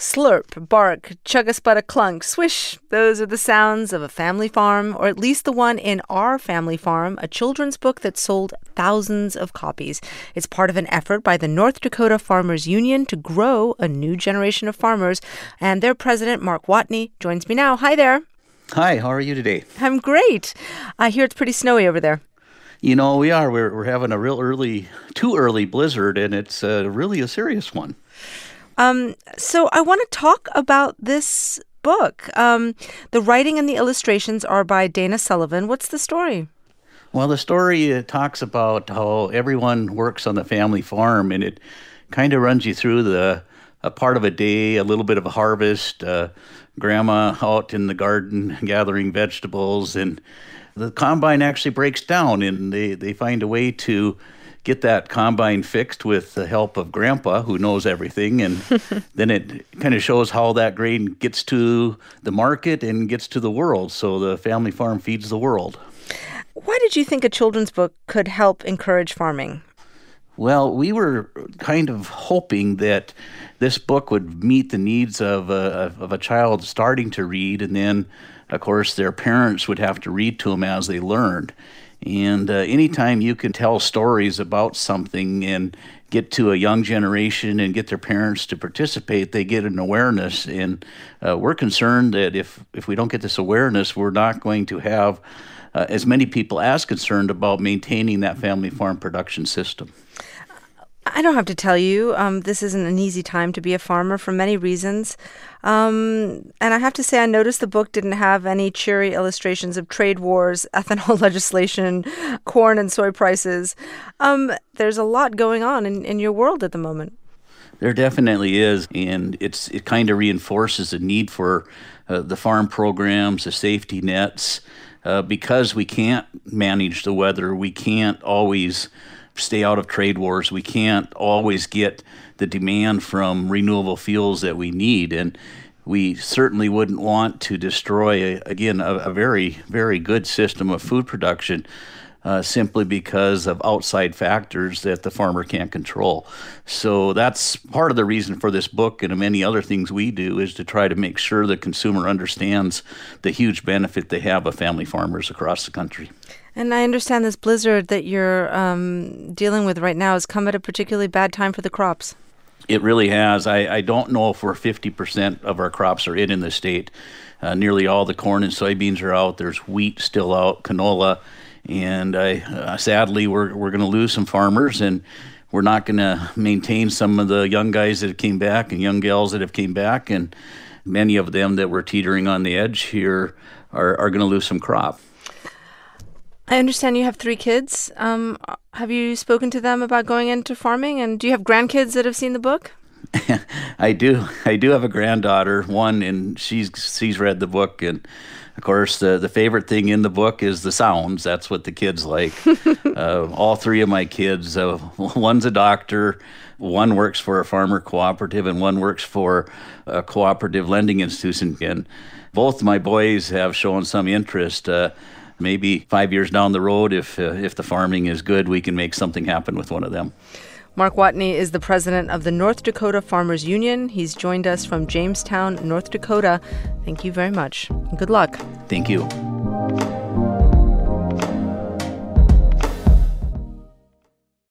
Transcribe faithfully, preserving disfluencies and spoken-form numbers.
Slurp, bark, chugga-spudda clunk, swish. Those are the sounds of a family farm, or at least the one in Our Family Farm, a children's book that sold thousands of copies. It's part of an effort by the North Dakota Farmers Union to grow a new generation of farmers. And their president, Mark Watney, joins me now. Hi there. Hi, how are you today? I'm great. I hear it's pretty snowy over there. You know, we are. We're, we're having a real early, too early blizzard, and it's uh, really a serious one. Um, so I want to talk about this book. Um, the writing and the illustrations are by Dana Sullivan. What's the story? Well, the story uh, talks about how everyone works on the family farm, and it kind of runs you through the a part of a day, a little bit of a harvest, uh, grandma out in the garden gathering vegetables, and the combine actually breaks down, and they, they find a way to get that combine fixed with the help of Grandpa, who knows everything, and then it kind of shows how that grain gets to the market and gets to the world, so the family farm feeds the world. Why did you think a children's book could help encourage farming? Well, we were kind of hoping that this book would meet the needs of a, of a child starting to read, and then, of course, their parents would have to read to them as they learned. And uh, anytime you can tell stories about something and get to a young generation and get their parents to participate, they get an awareness. And uh, we're concerned that if, if we don't get this awareness, we're not going to have uh, as many people as concerned about maintaining that family farm production system. I don't have to tell you, um, this isn't an easy time to be a farmer for many reasons. Um, and I have to say, I noticed the book didn't have any cheery illustrations of trade wars, ethanol legislation, corn and soy prices. Um, there's a lot going on in, in your world at the moment. There definitely is, and it's it kind of reinforces the need for uh, the farm programs, the safety nets, uh, because we can't manage the weather. We can't always stay out of trade wars. We can't always get the demand from renewable fuels that we need. And we certainly wouldn't want to destroy, again, a, a very, very good system of food production uh, simply because of outside factors that the farmer can't control. So that's part of the reason for this book and many other things we do, is to try to make sure the consumer understands the huge benefit they have of family farmers across the country. And I understand this blizzard that you're um, dealing with right now has come at a particularly bad time for the crops. It really has. I, I don't know if we're fifty percent of our crops are in in the state. Uh, nearly all the corn and soybeans are out. There's wheat still out, canola. And I, uh, sadly, we're, we're going to lose some farmers, and we're not going to maintain some of the young guys that have came back and young gals that have came back. And many of them that were teetering on the edge here are, are going to lose some crop. I understand you have three kids. Um, have you spoken to them about going into farming? And do you have grandkids that have seen the book? I do. I do have a granddaughter, one, and she's she's read the book. And, of course, the, the favorite thing in the book is the sounds. That's what the kids like. uh, all three of my kids, uh, one's a doctor, one works for a farmer cooperative, and one works for a cooperative lending institution. And both my boys have shown some interest. Uh, Maybe five years down the road, if uh, if the farming is good, we can make something happen with one of them. Mark Watney is the president of the North Dakota Farmers Union. He's joined us from Jamestown, North Dakota. Thank you very much. Good luck. Thank you.